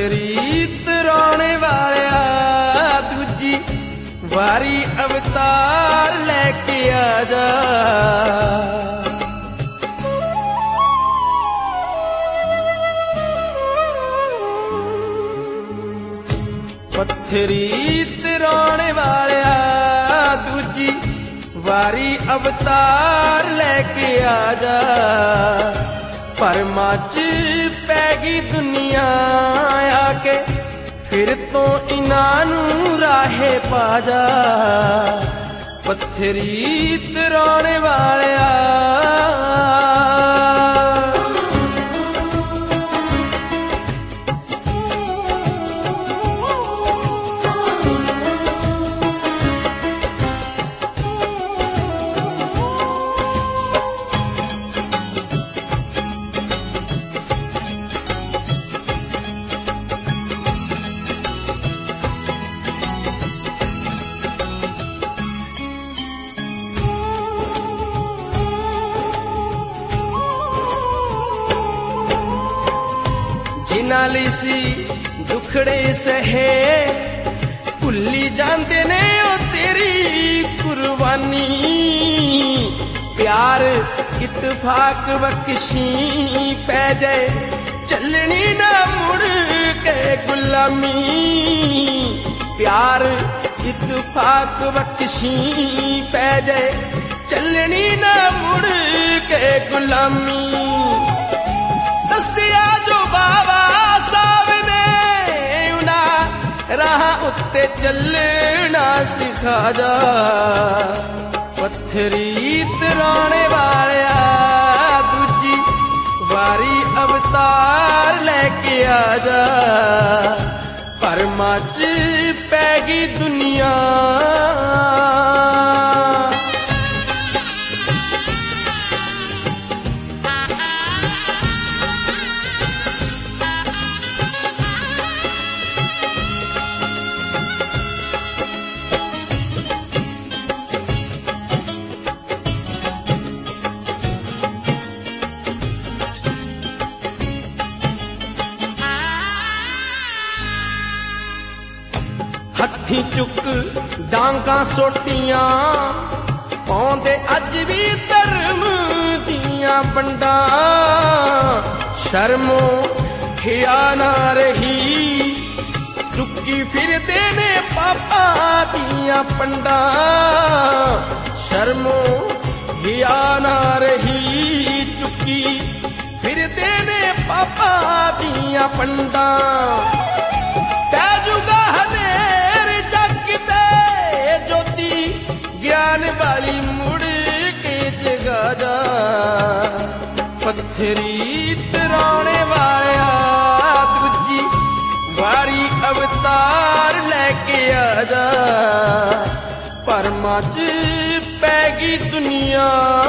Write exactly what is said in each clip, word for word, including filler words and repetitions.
ਪੱਥਰੀ ਤਰਾਉਣੇ ਵਾਲਿਆ ਦੂਜੀ ਵਾਰੀ ਅਵਤਾਰ ਲੈ ਕੇ ਆ ਜਾ। ਪੱਥਰੀ ਤਰਾਉਣੇ ਵਾਲਿਆ ਦੂਜੀ ਵਾਰੀ ਅਵਤਾਰ ਲੈ ਕੇ ਆ ਜਾ। ਭਰਮਾਂ ਚ ਪੈ ਗਈ ਦੁਨੀਆ ਆ ਕੇ ਫਿਰ ਤੋਂ ਇਨਾਂ ਨੂੰ ਰਾਹੇ ਪਾ ਜਾ। ਪੱਥਰੀ ਤਰਾਉਣੇ ਵਾਲਿਆ ਜਿਨ੍ਹਾਂ ਲਈ ਸੀ ਦੁਖੜੇ ਸਹੇ ਭੁੱਲੀ ਜਾਂਦੇ ਨੇ ਉਹ ਤੇਰੀ ਕੁਰਬਾਨੀ। ਪਿਆਰ ਇਤਫਾਕ ਬਖਸ਼ੀ ਪੈ ਜਾਏ ਚੱਲਣੀ ਨਾ ਮੁੜ ਕੇ ਗੁਲਾਮੀ। ਪਿਆਰ ਇਤਫਾਕ ਬਖਸ਼ੀ ਪੈ ਜਾਏ ਚੱਲਣੀ ਨਾ ਮੁੜ ਕੇ ਗੁਲਾਮੀ। ਦੱਸਿਆ ਜੋ ਬਾਬਾ ਸਾਹਿਬ ਨੇ ਉਹਨਾਂ ਰਾਹਾਂ ਉੱਤੇ ਚੱਲਣਾ ਸਿਖਾ ਜਾ। ਪੱਥਰੀ ਤਰਾਉਣੇ ਵਾਲਿਆ ਦੂਜੀ ਵਾਰੀ ਅਵਤਾਰ ਲੈ ਕੇ ਆ ਜਾ। ਭਰਮਾਂ ਚ ਪੈ ਗਈ ਦੁਨੀਆ ਹੱਥੀਂ ਚੁੱਕ ਡਾਂਗਾਂ ਸੋਟੀਆਂ ਪਾਉਂਦੇ ਅੱਜ ਵੀ ਧਰਮ ਦੀਆਂ ਵੰਡਾਂ। ਸ਼ਰਮੋ ਹਿਆ ਨਾ ਰਹੀ ਚੁੱਕੀ ਫਿਰਦੇ ਨੇ ਪਾਪਾਂ ਦੀਆਂ ਪੰਡਾਂ। ਸ਼ਰਮੋ ਹਿਆ ਨਾ ਰਹੀ ਚੁੱਕੀ ਫਿਰਦੇ ਨੇ ਪਾਪਾਂ ਦੀਆਂ ਪੰਡਾਂ। ਪੈ ਜੂਗਾ ਹਨੇਰ ਜੱਗ ਤੇ ਜੋਤੀ ਗਿਆਨ ਵਾਲੀ ਮੁੜ ਕੇ ਜਗਾ ਜਾ। ਪੱਥਰੀ ਤਰਾਉਣੇ ਵਾਲਿਆ ਦੂਜੀ ਵਾਰੀ ਅਵਤਾਰ ਲੈ ਕੇ ਆ ਜਾ। ਭਰਮਾਂ ਚ ਪੈ ਗਈ ਦੁਨੀਆ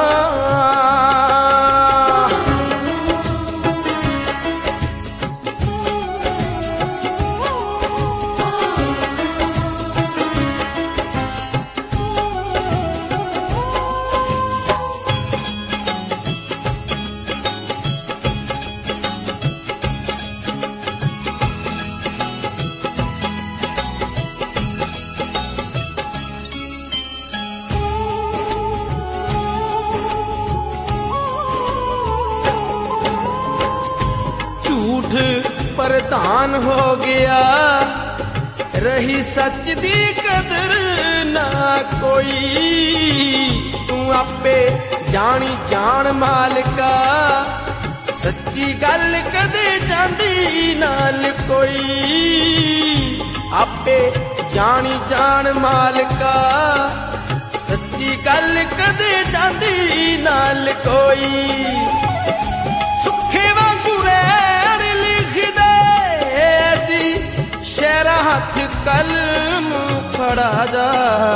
ਪ੍ਰਧਾਨ ਹੋ ਗਿਆ। ਰਹੀ ਸੱਚ ਦੀ ਕਦਰ ਨਾ ਕੋਈ। ਤੂੰ ਆਪੇ ਜਾਣੀ ਜਾਣ ਮਾਲਕਾ ਸੱਚੀ ਗੱਲ ਕਦੇ ਜਾਂਦੀ ਨਾਲ ਕੋਈ। ਆਪੇ ਜਾਣੀ ਜਾਣ ਮਾਲਕਾ ਸੱਚੀ ਗੱਲ ਕਦੇ ਜਾਂਦੀ ਨਾਲ ਕੋਈ। ਸੁੱਖੇ ਵਾਂਗੂ ਰਹਿਣ ਲਿਖਦੇ ਐਸੀ ਸ਼ਹਿਰਾਂ ਹੱਥ ਕਲਮ ਫੜਾ ਜਾ।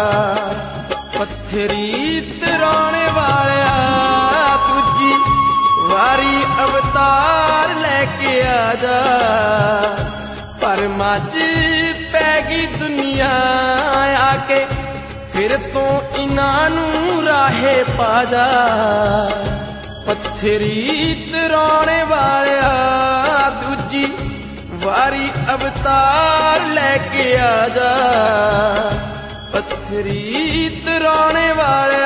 ਪੱਥਰੀ ਤਰਾਉਣੇ ਵਾਲਿਆ ਦੂਜੀ ਵਾਰੀ ਅਵਤਾਰ ਲੈ ਕੇ ਆ ਜਾ। ਭਰਮਾਂ ਚ ਪੈ ਗਈ ਦੁਨੀਆ ਆ ਕੇ ਫਿਰ ਤੋਂ ਇਨਾਂ ਨੂੰ ਰਾਹੇ ਪਾ ਜਾ। ਪੱਥਰੀ ਤਰਾਉਣੇ ਵਾਲਿਆ ਦੂਜੀ ਵਾਰੀ ਅਵਤਾਰ ਲੈ ਕੇ ਆ ਜਾ, ਪੱਥਰੀ ਤਰਾਉਣੇ ਵਾਲੇ